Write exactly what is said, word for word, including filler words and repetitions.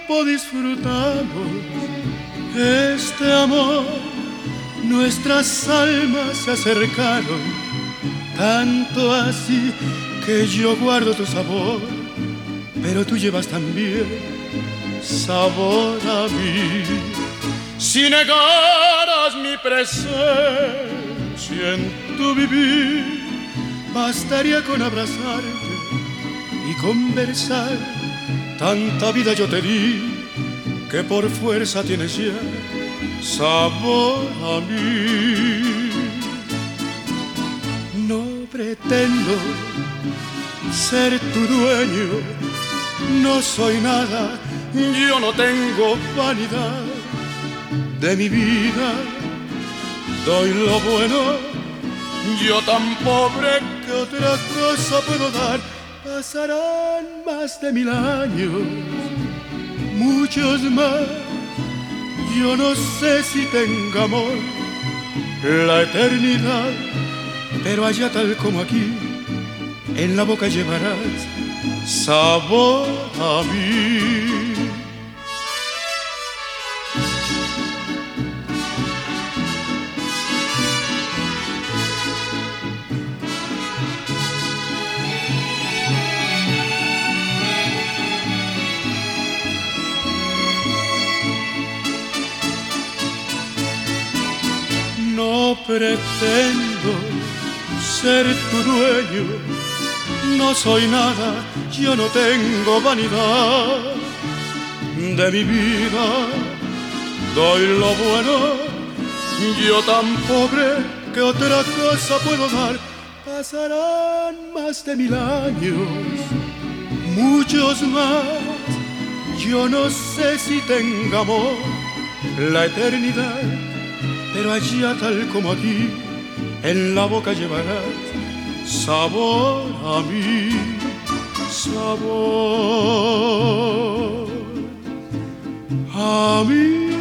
tiempo disfrutamos este amor, nuestras almas se acercaron, tanto así que yo guardo tu sabor, pero tú llevas también sabor a mí. Si negaras mi presencia en tu vivir, bastaría con abrazarte y conversar. Tanta vida yo te di que por fuerza tienes ya sabor a mí. No pretendo ser tu dueño, no soy nada, yo no tengo vanidad. De mi vida doy lo bueno, yo tan pobre que otra cosa puedo dar. Pasarán más de mil años, muchos más, yo no sé si tenga amor la eternidad, pero allá tal como aquí, en la boca llevarás sabor a mí. No pretendo ser tu dueño, no soy nada, yo no tengo vanidad. De mi vida doy lo bueno, yo tan pobre que otra cosa puedo dar. Pasarán más de mil años, muchos más, yo no sé si tenga amor la eternidad, pero allá tal como aquí, en la boca llevarás sabor a mí, sabor a mí.